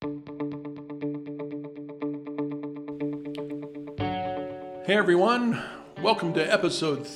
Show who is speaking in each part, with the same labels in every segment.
Speaker 1: Hey everyone, welcome to episode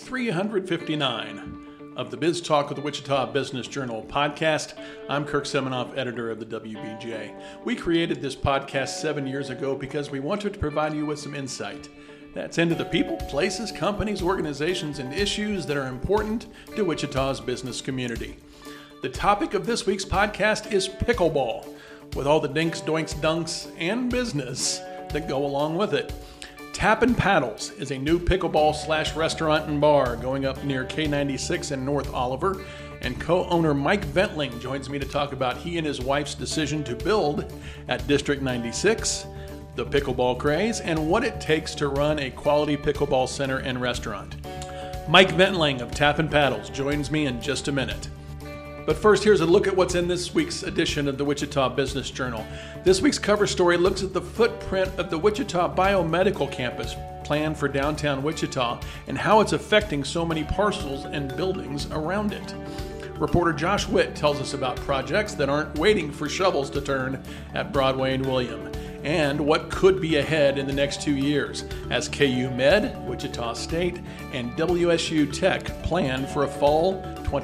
Speaker 1: 359 of the Biz Talk of the Wichita Business Journal podcast. I'm Kirk Seminoff, editor of the WBJ. We created this podcast 7 years ago because we wanted to provide you with some insight that's into the people, places, companies, organizations, and issues that are important to Wichita's business community. The topic of this week's podcast is pickleball, with all the dinks, doinks, dunks, and business that go along with it. Tap & Paddles is a new pickleball / restaurant and bar going up near K96 in North Oliver, and co-owner Mike Ventling joins me to talk about he and his wife's decision to build at District 96, the pickleball craze, and what it takes to run a quality pickleball center and restaurant. Mike Ventling of Tap & Paddles joins me in just a minute. But first, here's a look at what's in this week's edition of the Wichita Business Journal. This week's cover story looks at the footprint of the Wichita Biomedical Campus planned for downtown Wichita and how it's affecting so many parcels and buildings around it. Reporter Josh Witt tells us about projects that aren't waiting for shovels to turn at Broadway and William, and what could be ahead in the next 2 years as KU Med, Wichita State, and WSU Tech plan for a fall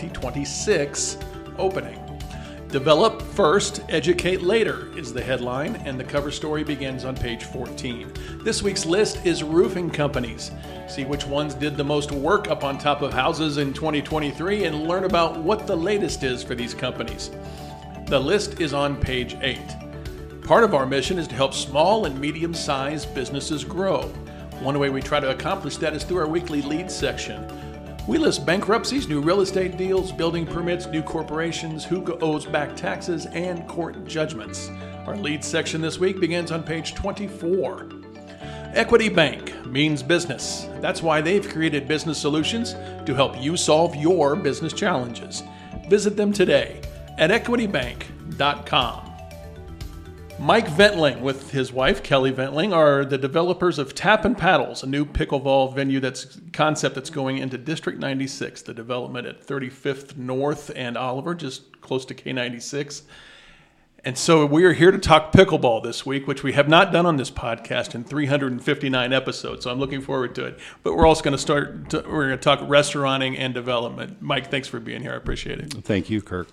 Speaker 1: 2026 opening. Develop first, educate later is the headline, and the cover story begins on page 14. This week's list is roofing companies. See which ones did the most work up on top of houses in 2023 and learn about what the latest is for these companies. The list is on page 8. Part of our mission is to help small and medium-sized businesses grow. One way we try to accomplish that is through our weekly lead section. We list bankruptcies, new real estate deals, building permits, new corporations, who owes back taxes, and court judgments. Our lead section this week begins on page 24. Equity Bank means business. That's why they've created business solutions to help you solve your business challenges. Visit them today at equitybank.com. Mike Ventling with his wife, Kelly Ventling, are the developers of Tap & Paddles, a new pickleball venue that's going into District 96, the development at 35th North and Oliver, just close to K96. And so we are here to talk pickleball this week, which we have not done on this podcast in 359 episodes, so I'm looking forward to it. But we're also going to we're going to talk restauranting and development. Mike, thanks for being here. I appreciate it.
Speaker 2: Thank you, Kirk.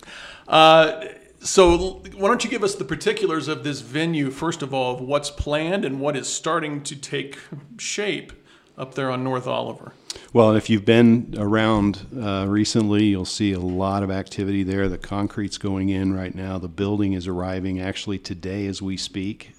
Speaker 1: So why don't you give us the particulars of this venue, first of all, of what's planned and what is starting to take shape up there on North Oliver?
Speaker 2: Well, if you've been around recently, you'll see a lot of activity there. The concrete's going in right now. The building is arriving actually today as we speak.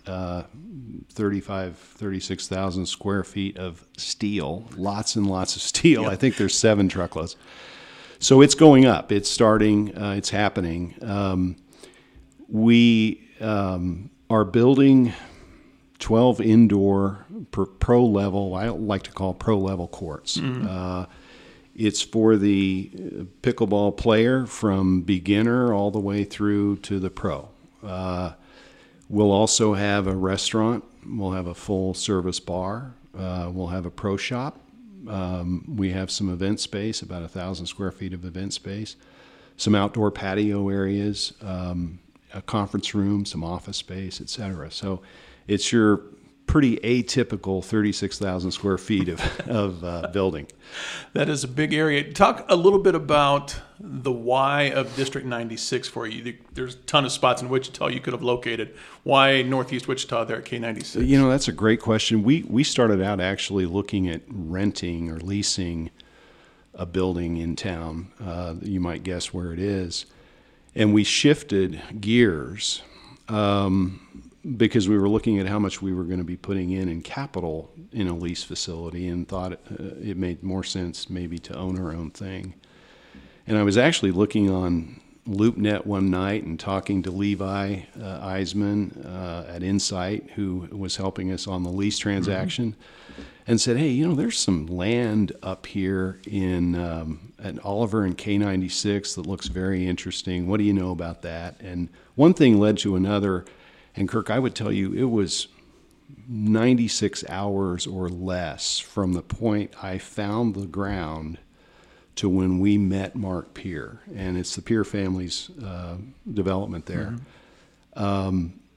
Speaker 2: 36,000 square feet of steel, lots and lots of steel. Yep. I think there's 7 truckloads. So it's going up. It's starting. It's happening. We are building 12 indoor pro level, I like to call pro level courts. Mm-hmm. It's for the pickleball player from beginner all the way through to the pro. We'll also have a restaurant. We'll have a full service bar. We'll have a pro shop. We have some event space, about 1,000 square feet of event space, some outdoor patio areas, a conference room, some office space, etc. So it's your pretty atypical 36,000 square feet of building.
Speaker 1: That is a big area. Talk a little bit about the why of District 96 for you. There's a ton of spots in Wichita you could have located. Why Northeast Wichita there at K96?
Speaker 2: You know, that's a great question. We started out actually looking at renting or leasing a building in town. You might guess where it is. And we shifted gears because we were looking at how much we were going to be putting in capital in a lease facility and thought it made more sense maybe to own our own thing. And I was actually looking on LoopNet one night and talking to Levi Eisman at Insight, who was helping us on the lease transaction, and said, hey, you know, there's some land up here in at Oliver and K96 that looks very interesting. What do you know about that? And one thing led to another. And Kirk, I would tell you, it was 96 hours or less from the point I found the ground to when we met Mark Peer. And it's the Peer family's development there.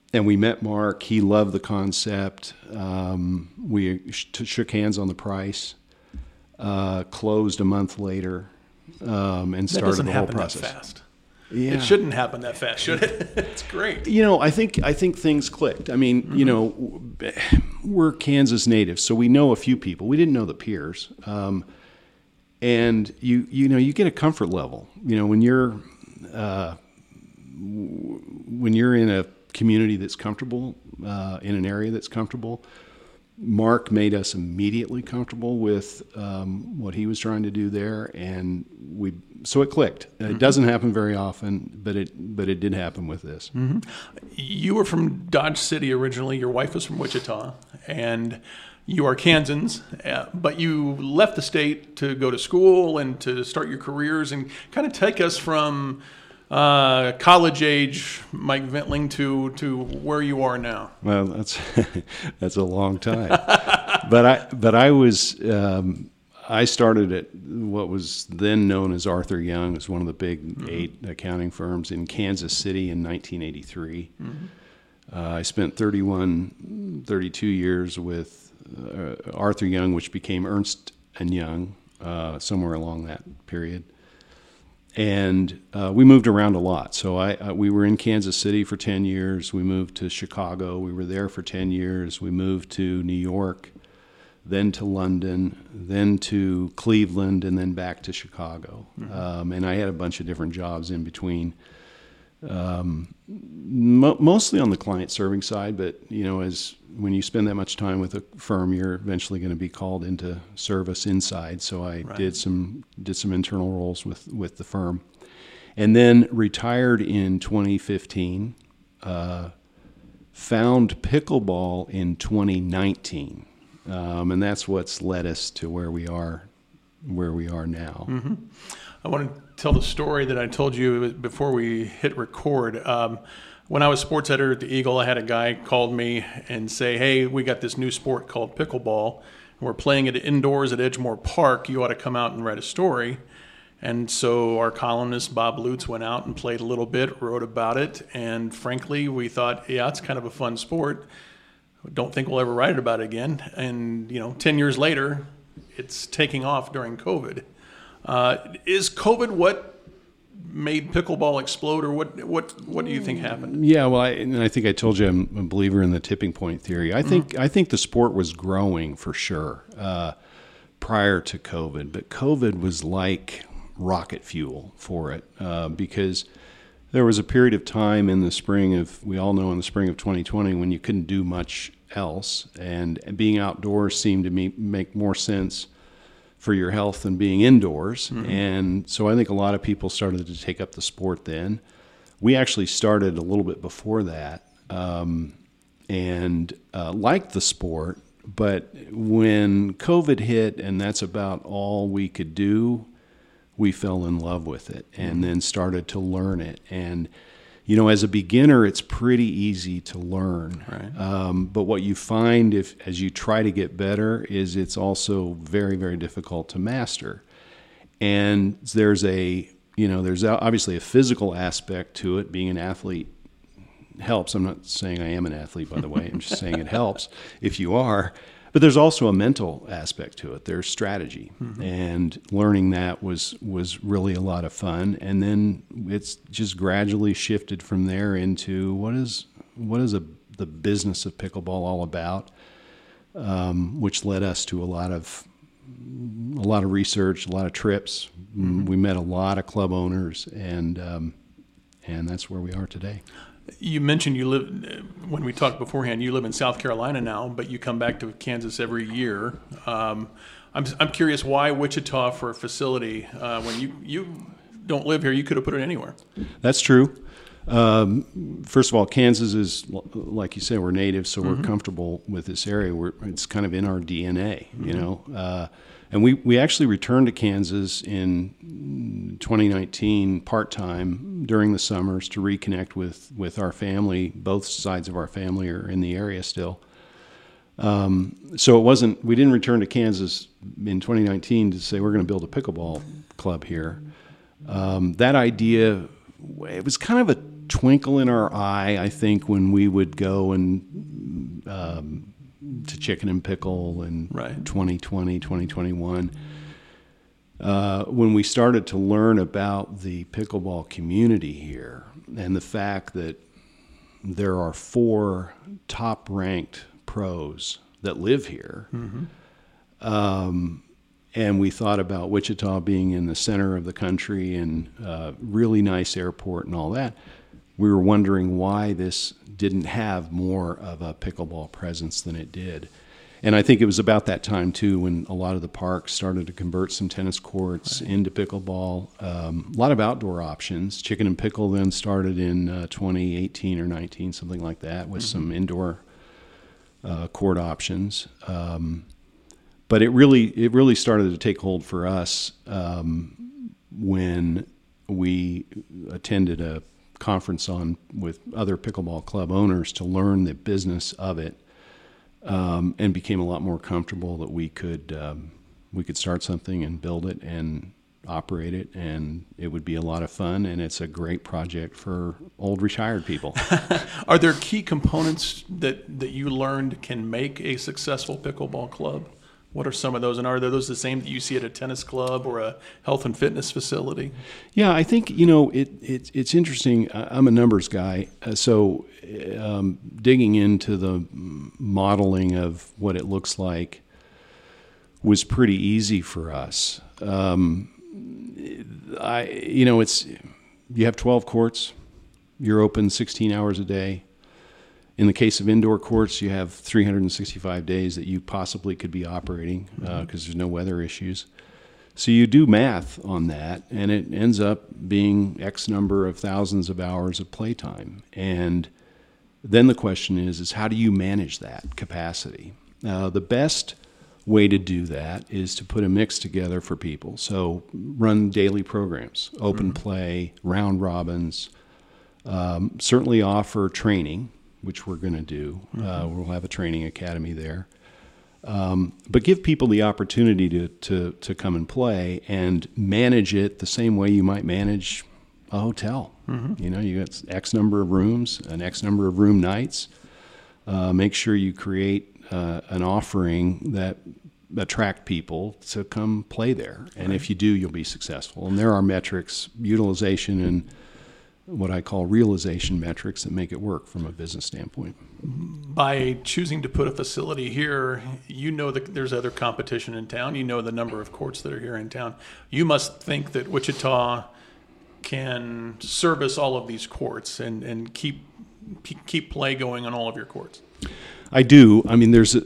Speaker 2: and we met Mark. He loved the concept. We shook hands on the price, closed a month later, and started the whole process.
Speaker 1: That fast.
Speaker 2: Yeah.
Speaker 1: It shouldn't happen that fast, should it? It's great.
Speaker 2: I think things clicked. I mean, we're Kansas natives, so we know a few people. We didn't know the peers, and you get a comfort level. When you're in a community that's comfortable, in an area that's comfortable. Mark made us immediately comfortable with what he was trying to do there, and so it clicked. It doesn't happen very often, but it did happen with this.
Speaker 1: Mm-hmm. You were from Dodge City originally. Your wife was from Wichita, and you are Kansans, but you left the state to go to school and to start your careers, and kind of take us from college age Mike Ventling to where you are now.
Speaker 2: Well, that's a long time. but I was I started at what was then known as Arthur Young. It was one of the big 8 accounting firms in Kansas City in 1983. I spent 32 years with Arthur Young, which became Ernst & Young, somewhere along that period. And we moved around a lot. So we were in Kansas City for 10 years. We moved to Chicago. We were there for 10 years. We moved to New York, then to London, then to Cleveland, and then back to Chicago. And I had a bunch of different jobs in between, mostly on the client-serving side. But, when you spend that much time with a firm, you're eventually going to be called into service inside. So I did some internal roles with the firm, and then retired in 2015. Found pickleball in 2019, and that's what's led us to where we are now.
Speaker 1: Mm-hmm. I want to tell the story that I told you before we hit record. When I was sports editor at the Eagle, I had a guy called me and say, "Hey, we got this new sport called pickleball. We're playing it indoors at Edgemoor Park. You ought to come out and write a story." And so our columnist, Bob Lutz, went out and played a little bit, wrote about it. And frankly, we thought, yeah, it's kind of a fun sport. Don't think we'll ever write about it again. And, 10 years later, it's taking off during COVID. Is COVID what made pickleball explode, or what do you think happened?
Speaker 2: Yeah, well, I think I told you I'm a believer in the tipping point theory. I think the sport was growing for sure prior to COVID, but COVID was like rocket fuel for it because there was a period of time in the spring of 2020 when you couldn't do much else, and being outdoors seemed to make more sense for your health than being indoors. And so I think a lot of people started to take up the sport then. We actually started a little bit before that and liked the sport, but when COVID hit and that's about all we could do, we fell in love with it and then started to learn it. And as a beginner, it's pretty easy to learn. Right. But what you find as you try to get better is it's also very, very difficult to master. And there's obviously a physical aspect to it. Being an athlete helps. I'm not saying I am an athlete, by the way. I'm just saying it helps if you are. But there's also a mental aspect to it. There's strategy, and learning that was really a lot of fun. And then it's just gradually shifted from there into what is the business of pickleball all about, which led us to a lot of research, a lot of trips. We met a lot of club owners, and that's where we are today.
Speaker 1: You mentioned when we talked beforehand, you live in South Carolina now, but you come back to Kansas every year. I'm curious, why Wichita for a facility? When you don't live here, you could have put it anywhere.
Speaker 2: That's true. First of all, Kansas is, like you said, we're natives, so we're comfortable with this area. It's kind of in our DNA, And we actually returned to Kansas in 2019 part-time during the summers to reconnect with our family. Both sides of our family are in the area still. So we didn't return to Kansas in 2019 to say we're going to build a pickleball club here. That idea, it was kind of a twinkle in our eye, I think, when we would go and to Chicken and Pickle in 2020, 2021. When we started to learn about the pickleball community here and the fact that there are 4 top-ranked pros that live here, and we thought about Wichita being in the center of the country and really nice airport and all that, we were wondering why this didn't have more of a pickleball presence than it did. And I think it was about that time, too, when a lot of the parks started to convert some tennis courts into pickleball. A lot of outdoor options. Chicken and Pickle then started in 2018 or 19, something like that, with some indoor court options. But it really started to take hold for us when we attended a conference with other pickleball club owners to learn the business of it, and became a lot more comfortable that we could start something and build it and operate it, and it would be a lot of fun, and it's a great project for old retired people.
Speaker 1: Are there key components that you learned can make a successful pickleball club? What are some of those, and are those the same that you see at a tennis club or a health and fitness facility?
Speaker 2: Yeah, I think, it's interesting. I'm a numbers guy, so digging into the modeling of what it looks like was pretty easy for us. You have 12 courts, you're open 16 hours a day. In the case of indoor courts, you have 365 days that you possibly could be operating because there's no weather issues. So you do math on that, and it ends up being X number of thousands of hours of playtime. And then the question is how do you manage that capacity? The best way to do that is to put a mix together for people. So run daily programs, open play, round robins, certainly offer training, which we're going to do. We'll have a training academy there. But give people the opportunity to come and play and manage it the same way you might manage a hotel. You got X number of rooms, an X number of room nights. Make sure you create an offering that attract people to come play there. And if you do, you'll be successful. And there are metrics, utilization and what I call realization metrics that make it work from a business standpoint.
Speaker 1: By choosing to put a facility here, you know that there's other competition in town. You know the number of courts that are here in town. You must think that Wichita can service all of these courts and keep play going on all of your courts.
Speaker 2: I do. I mean, a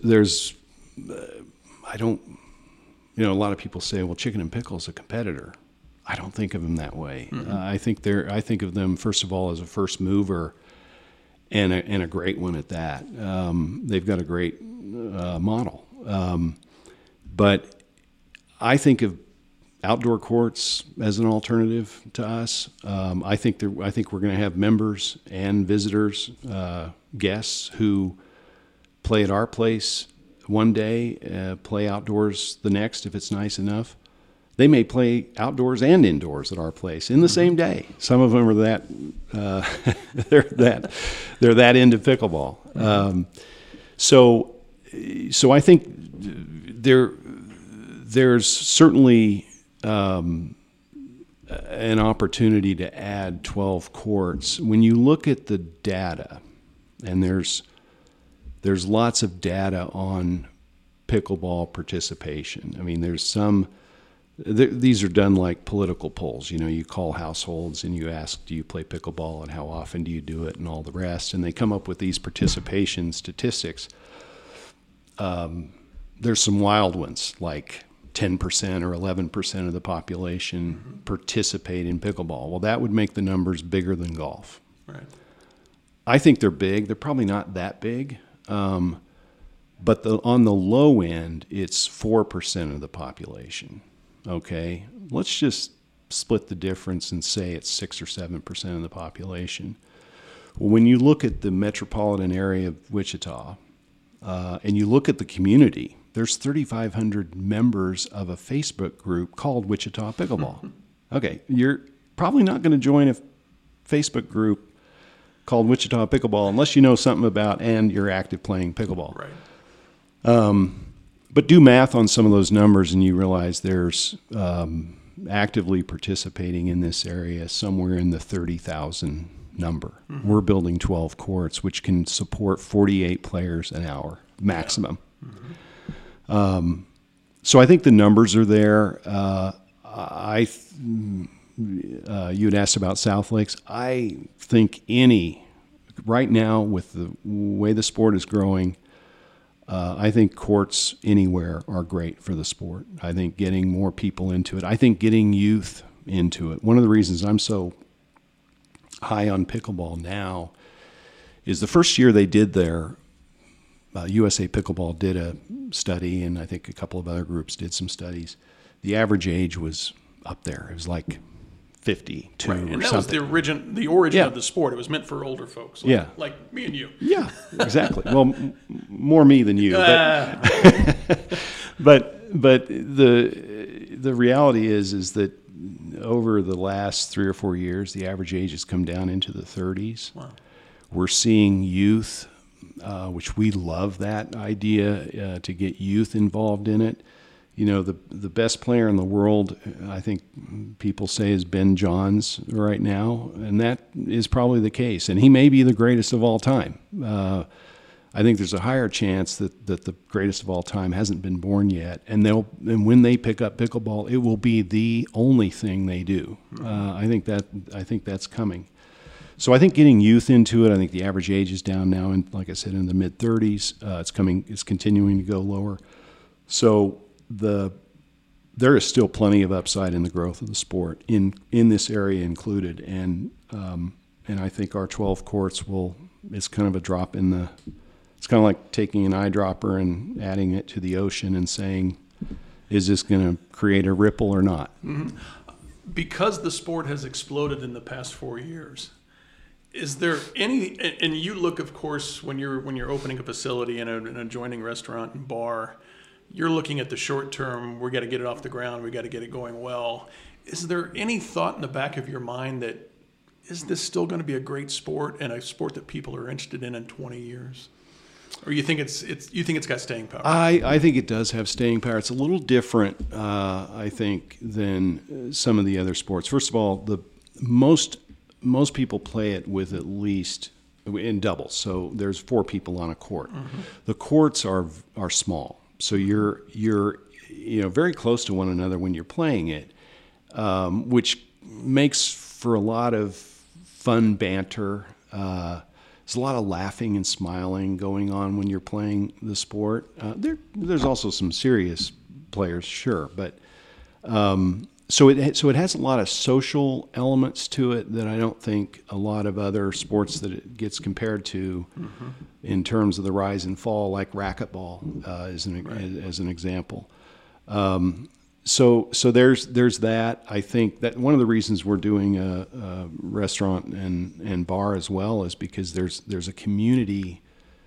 Speaker 2: lot of people say, well, Chicken and Pickle is a competitor. I don't think of them that way. I think of them, first of all, as a first mover and a great one at that. They've got a great model. But I think of outdoor courts as an alternative to us. I think we're going to have members and visitors, guests who play at our place one day, play outdoors the next if it's nice enough. They may play outdoors and indoors at our place in the same day. Some of them are that they're that into pickleball. So I think there's certainly an opportunity to add 12 courts. When you look at the data, and there's lots of data on pickleball participation. I mean, these are done like political polls. You call households and you ask, do you play pickleball and how often do you do it and all the rest. And they come up with these participation statistics. There's some wild ones, like 10% or 11% of the population participate in pickleball. Well, that would make the numbers bigger than golf.
Speaker 1: Right.
Speaker 2: I think they're big. They're probably not that big. But on the low end, it's 4% of the population. Okay, let's just split the difference and say it's 6 or 7% of the population. Well, when you look at the metropolitan area of Wichita, and you look at the community, there's 3,500 members of a Facebook group called Wichita Pickleball. Okay, you're probably not going to join a Facebook group called Wichita Pickleball unless you know something about and you're active playing pickleball.
Speaker 1: Right.
Speaker 2: But do math on some of those numbers and you realize there's actively participating in this area somewhere in the 30,000 number. Mm-hmm. We're building 12 courts, which can support 48 players an hour maximum. Yeah. Mm-hmm. So I think the numbers are there. You'd asked about South Lakes. I think right now with the way the sport is growing, I think courts anywhere are great for the sport. I think getting more people into it. I think getting youth into it. One of the reasons I'm so high on pickleball now is the first year they did their USA Pickleball did a study, and I think a couple of other groups did some studies. The average age was up there. It was like 52
Speaker 1: right.
Speaker 2: or
Speaker 1: and that
Speaker 2: something.
Speaker 1: Was the origin of the sport. It was meant for older folks, like me and you.
Speaker 2: Yeah, exactly. Well, more me than you. But the reality is that over the last 3 or 4 years, the average age has come down into the 30s.
Speaker 1: Wow.
Speaker 2: We're seeing youth, which we love that idea to get youth involved in it. You know, the best player in the world, I think people say, is Ben Johns right now, and that is probably the case. And he may be the greatest of all time. I think there's a higher chance that the greatest of all time hasn't been born yet, and when they pick up pickleball, it will be the only thing they do. I think that's coming. So I think getting youth into it. I think the average age is down now, and like I said, in the mid 30s. It's continuing to go lower. So there is still plenty of upside in the growth of the sport in this area included, and I think our 12 courts it's kind of a drop in the. It's kind of like taking an eyedropper and adding it to the ocean and saying, is this going to create a ripple or not?
Speaker 1: Mm-hmm. Because the sport has exploded in the past 4 years, is there any? And you look, of course, when you're opening a facility in an adjoining restaurant and bar. You're looking at the short term. We got to get it off the ground. We got to get it going well. Is there any thought in the back of your mind that is this still going to be a great sport and a sport that people are interested in 20 years? Or you think it's got staying power?
Speaker 2: I think it does have staying power. It's a little different, I think, than some of the other sports. First of all, most people play it with at least in doubles. So there's 4 people on a court. Mm-hmm. The courts are small. So you're very close to one another when you're playing it, which makes for a lot of fun banter. There's a lot of laughing and smiling going on when you're playing the sport. There's also some serious players, sure, but so it has a lot of social elements to it that I don't think a lot of other sports that it gets compared to in terms of the rise and fall, like racquetball as an example. So there's that. I think that one of the reasons we're doing a restaurant and bar as well is because there's a community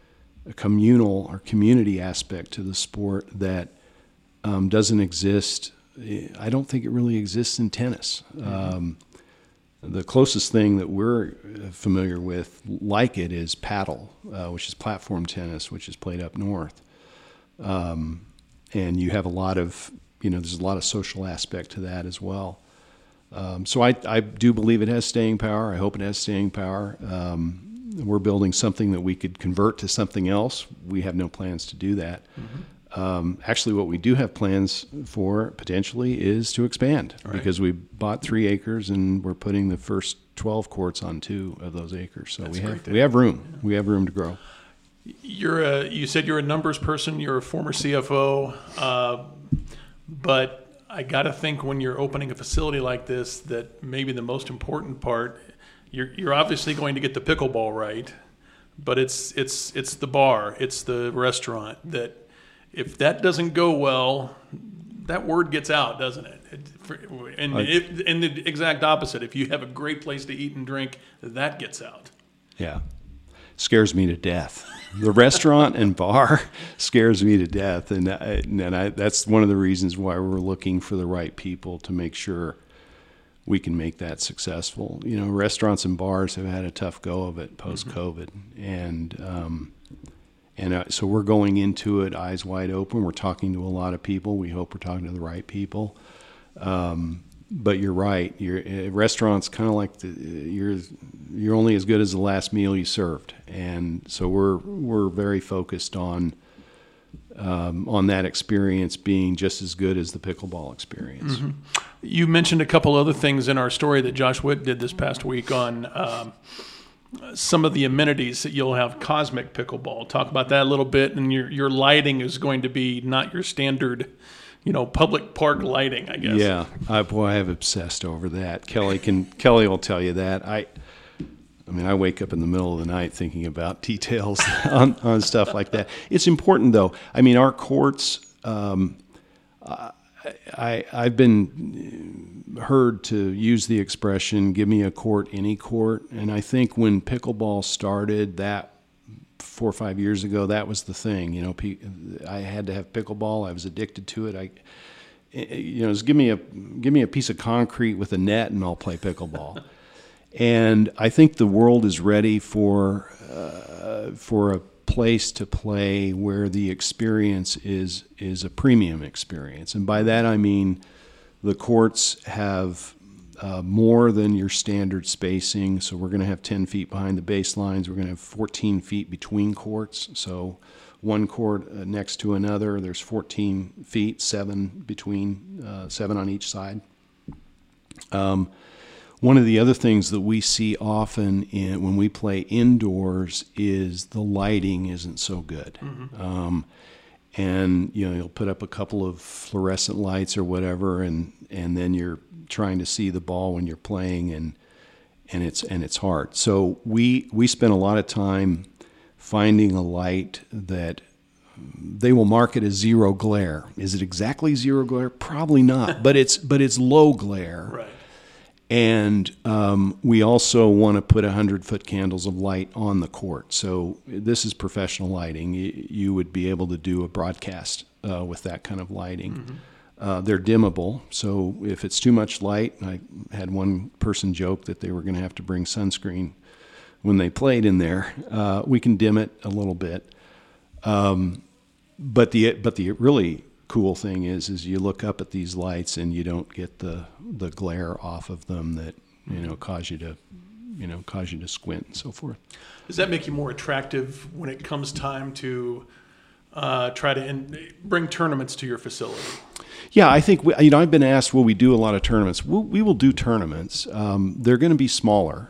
Speaker 2: aspect to the sport that doesn't exist. I don't think it really exists in tennis. The closest thing that we're familiar with like it is paddle, which is platform tennis, which is played up north. And you have there's a lot of social aspect to that as well. So I do believe it has staying power. I hope it has staying power. We're building something that we could convert to something else. We have no plans to do that. Mm-hmm. Actually, what we do have plans for potentially is to expand because we bought 3 acres and we're putting the first 12 courts on 2 of those acres. So we have room. Yeah. We have room to grow.
Speaker 1: You said you're a numbers person. You're a former CFO, but I got to think when you're opening a facility like this that maybe the most important part, you're obviously going to get the pickleball right, but it's the bar, it's the restaurant that. If that doesn't go well, that word gets out, doesn't it? And the exact opposite. If you have a great place to eat and drink, that gets out.
Speaker 2: Yeah. Scares me to death. The restaurant and bar scares me to death. And that's one of the reasons why we're looking for the right people to make sure we can make that successful. You know, restaurants and bars have had a tough go of it post-COVID, so we're going into it eyes wide open. We're talking to a lot of people. We hope we're talking to the right people. But you're right. Restaurants kind of like you're only as good as the last meal you served, and so we're very focused on that experience being just as good as the pickleball experience.
Speaker 1: Mm-hmm. You mentioned a couple other things in our story that Josh Witt did this past week on some of the amenities that you'll have. Cosmic Pickleball. Talk about that a little bit. And your lighting is going to be not your standard, public park lighting, I guess.
Speaker 2: Yeah, I've obsessed over that. Kelly will tell you that. I wake up in the middle of the night thinking about details on stuff like that. It's important, though. I mean, our courts, I've been heard to use the expression, give me a court, any court. And I think when pickleball started, that 4 or 5 years ago, that was the thing. I had to have pickleball. I was addicted to it. Just give me a piece of concrete with a net and I'll play pickleball. And I think the world is ready for a place to play where the experience is a premium experience. And by that I mean the courts have more than your standard spacing. So we're going to have 10 feet behind the baselines. We're going to have 14 feet between courts. So one court next to another, there's 14 feet, 7 between, 7 on each side. One of the other things that we see often when we play indoors is the lighting isn't so good. Mm-hmm. And you'll put up a couple of fluorescent lights or whatever, and then you're trying to see the ball when you're playing, and it's hard. So we spend a lot of time finding a light that they will market as zero glare. Is it exactly zero glare? Probably not, but it's low glare.
Speaker 1: Right.
Speaker 2: And we also want to put 100-foot candles of light on the court. So this is professional lighting. You would be able to do a broadcast with that kind of lighting. Mm-hmm. They're dimmable, so if it's too much light, I had one person joke that they were going to have to bring sunscreen when they played in there. We can dim it a little bit. But the really cool thing is you look up at these lights and you don't get the glare off of them that cause you to squint and so forth.
Speaker 1: Does that make you more attractive when it comes time to try to bring tournaments to your facility?
Speaker 2: Yeah, I think I've been asked, will we do a lot of tournaments? We will do tournaments. They're going to be smaller.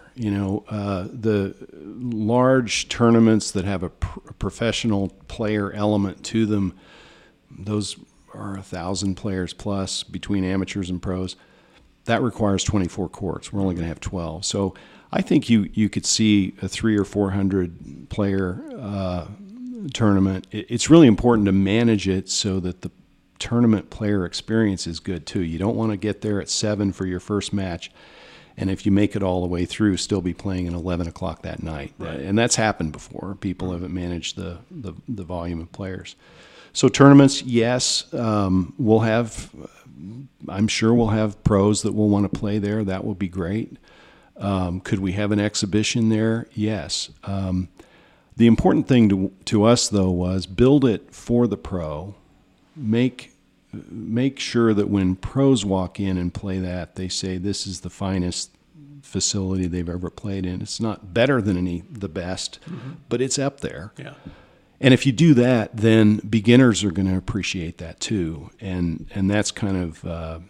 Speaker 2: The large tournaments that have a professional player element to them, those are 1,000 players plus between amateurs and pros. That requires 24 courts. We're only going to have 12. So I think you could see a 300 or 400 player tournament. It's really important to manage it so that the tournament player experience is good too. You don't want to get there at 7 for your first match, and if you make it all the way through, still be playing at 11 o'clock that night. Right. And that's happened before. People haven't managed the volume of players. So tournaments, yes, we'll have. I'm sure we'll have pros that will want to play there. That will be great. Could we have an exhibition there? Yes. The important thing to us though was build it for the pro. Make sure that when pros walk in and play that, they say this is the finest facility they've ever played in. It's not better than the best, mm-hmm. but it's up there. Yeah. And if you do that, then beginners are going to appreciate that too, and that's kind of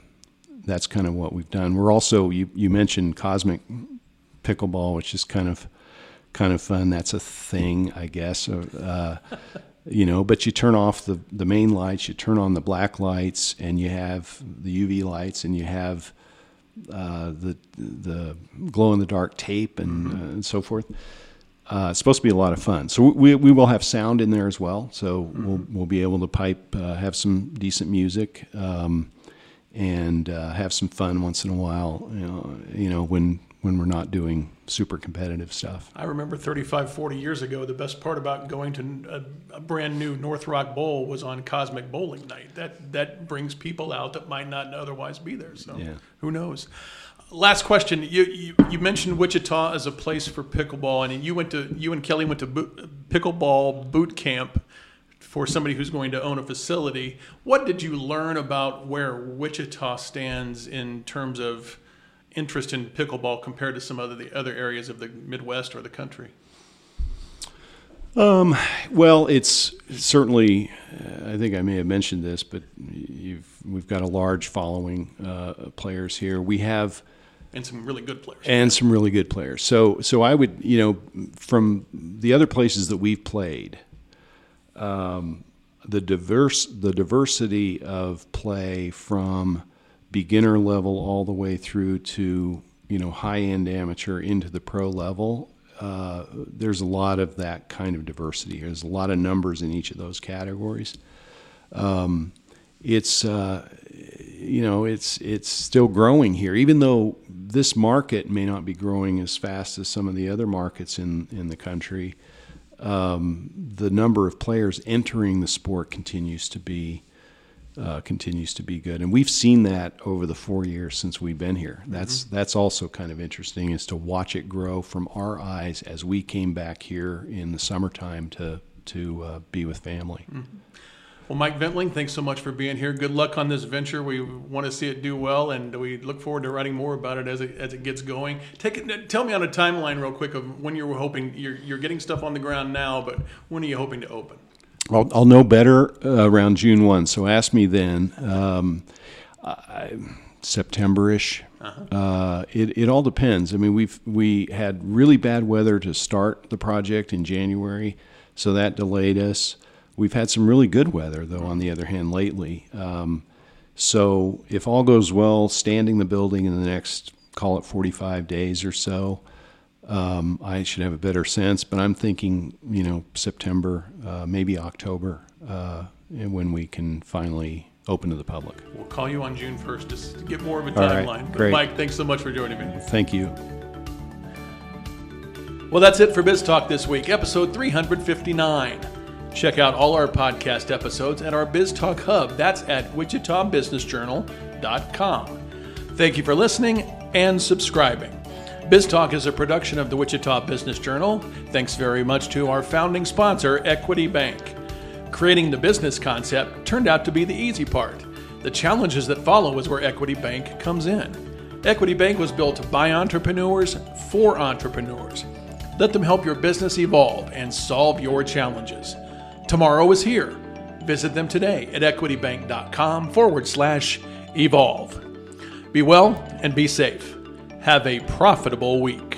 Speaker 2: what we've done. We're also you mentioned Cosmic Pickleball, which is kind of fun. That's a thing, I guess. But you turn off the main lights, you turn on the black lights, and you have the UV lights, and you have the glow in the dark tape and so forth. It's supposed to be a lot of fun. So we will have sound in there as well. So mm-hmm. we'll be able to have some decent music, and have some fun once in a while. When we're not doing super competitive stuff.
Speaker 1: I remember 35, 40 years ago, the best part about going to a brand new North Rock Bowl was on Cosmic Bowling Night. That brings people out that might not otherwise be there. So yeah. Who knows? last question. You mentioned Wichita as a place for pickleball, and you and Kelly went to pickleball boot camp for somebody who's going to own a facility. What did you learn about where Wichita stands in terms of interest in pickleball compared to some of the other areas of the Midwest or the country?
Speaker 2: Well, it's certainly, I think I may have mentioned this, but we've got a large following players here. We have
Speaker 1: and some really good players.
Speaker 2: Some really good players. So I would, from the other places that we've played, the diversity of play from beginner level all the way through to high-end amateur into the pro level. There's a lot of that kind of diversity. There's a lot of numbers in each of those categories. It's still growing here, even though this market may not be growing as fast as some of the other markets in the country. The number of players entering the sport continues to be good, and we've seen that over the 4 years since we've been here. That's also kind of interesting, is to watch it grow from our eyes as we came back here in the summertime to be with family.
Speaker 1: Mm-hmm. Well, Mike Ventling, thanks so much for being here. Good luck on this venture. We want to see it do well, and we look forward to writing more about it as it gets going. Tell me on a timeline real quick of when you're hoping you're getting stuff on the ground now, but when are you hoping to open?
Speaker 2: I'll know better around June 1, so ask me then. September-ish. Uh-huh. It all depends. I mean, we had really bad weather to start the project in January, so that delayed us. We've had some really good weather, though, on the other hand, lately. So if all goes well, standing the building in the next, call it 45 days or so, I should have a better sense. But I'm thinking, September, maybe October, when we can finally open to the public.
Speaker 1: We'll call you on June 1st just to get more of a timeline.
Speaker 2: All right, great.
Speaker 1: Mike, thanks so much for joining me.
Speaker 2: Thank you.
Speaker 1: Well, that's it for Biz Talk this week, episode 359. Check out all our podcast episodes at our Biz Talk Hub. That's at wichitabusinessjournal.com. Thank you for listening and subscribing. Biz Talk is a production of the Wichita Business Journal. Thanks very much to our founding sponsor, Equity Bank. Creating the business concept turned out to be the easy part. The challenges that follow is where Equity Bank comes in. Equity Bank was built by entrepreneurs for entrepreneurs. Let them help your business evolve and solve your challenges. Tomorrow is here. Visit them today at equitybank.com/evolve. Be well and be safe. Have a profitable week.